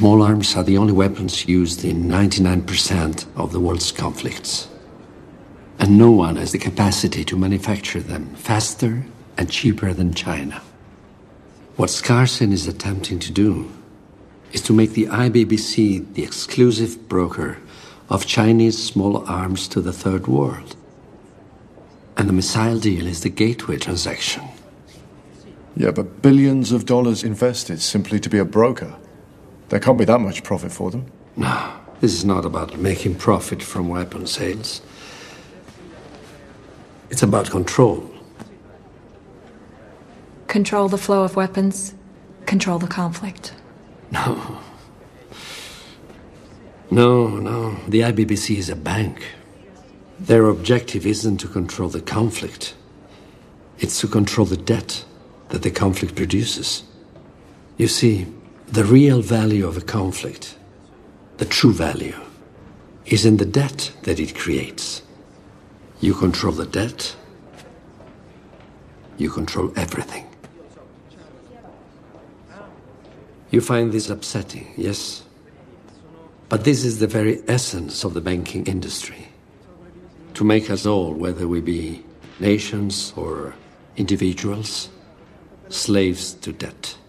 Small arms are the only weapons used in 99% of the world's conflicts. And no one has the capacity to manufacture them faster and cheaper than China. What Skarsen is attempting to do is to make the IBBC the exclusive broker of Chinese small arms to the Third World. And the missile deal is the gateway transaction. Yeah, but billions of dollars invested simply to be a broker. There can't be that much profit for them. No, this is not about making profit from weapon sales. It's about control. Control the flow of weapons, control the conflict. No. The IBBC is a bank. Their objective isn't to control the conflict. It's to control the debt that the conflict produces. You see, the real value of a conflict, the true value, is in the debt that it creates. You control the debt, you control everything. You find this upsetting, yes? But this is the very essence of the banking industry. To make us all, whether we be nations or individuals, slaves to debt.